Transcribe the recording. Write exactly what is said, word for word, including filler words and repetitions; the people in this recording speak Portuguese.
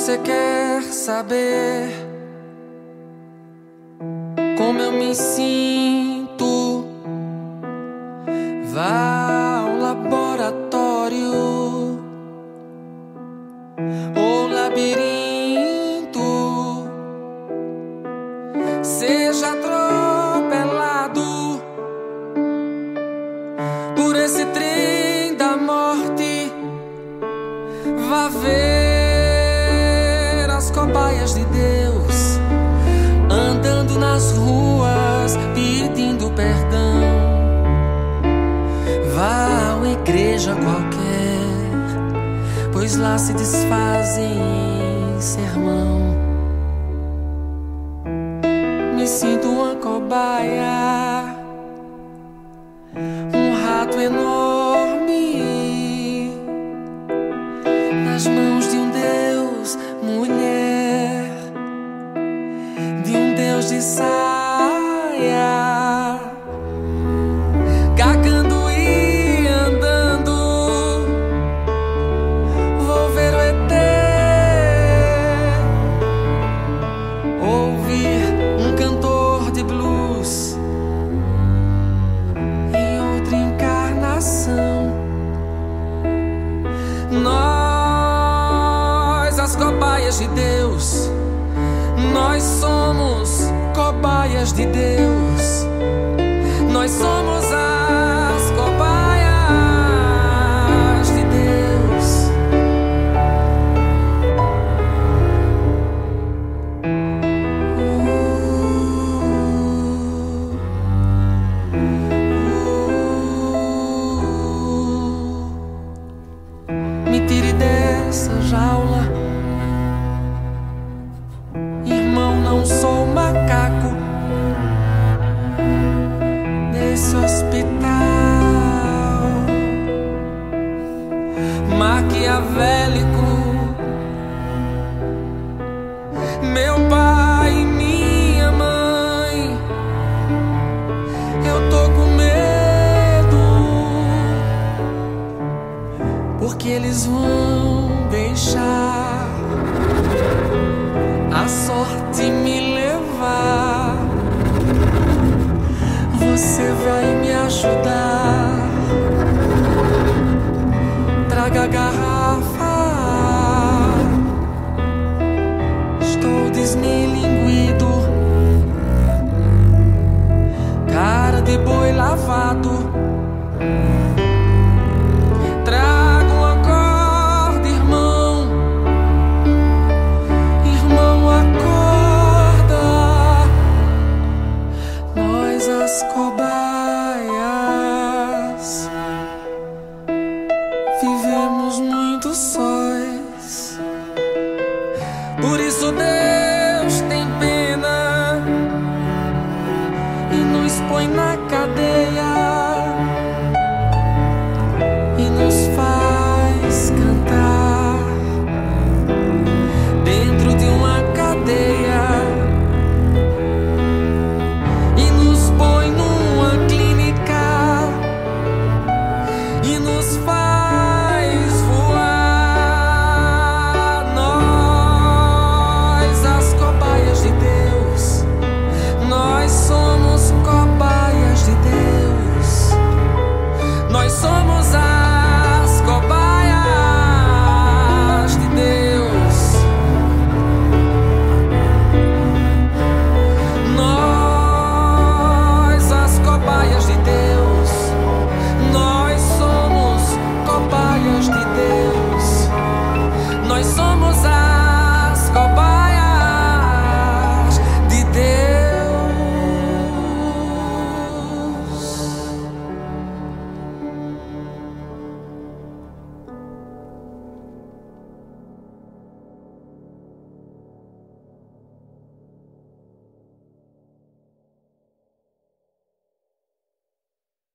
Você quer saber como eu me sinto? Vá ao laboratório ou labirinto, seja atropelado por esse trem da morte. Vá ver as cobaias de Deus andando nas ruas pedindo perdão. Vá a uma igreja qualquer, pois lá se desfazem em sermão. Me sinto uma cobaia, um rato enorme nas mãos de um Deus mulher, de um Deus de saia, cagando e andando. Vou ver o E T, ouvir um cantor de blues em outra encarnação. Nós, as cobaias de Deus, nós somos cobaias de Deus. Nós somos as cobaias de Deus. Uh, uh, me tire dessa jaula, irmão, não sou macaco nesse hospital maquiavélico. Meu pai e minha mãe, eu tô com medo, porque eles vão deixar a sorte me levar. Você vai me ajudar? Traga a garrafa. Estou desmilinguido, cara de boi lavado. Traga um acorde, irmão. Irmão, acorda. Nós, as cobaias, vivemos muito sós. Por isso Deus tem pena e nos põe na cadeia e nos faz cantar dentro de uma cadeia e nos põe numa clínica e nos faz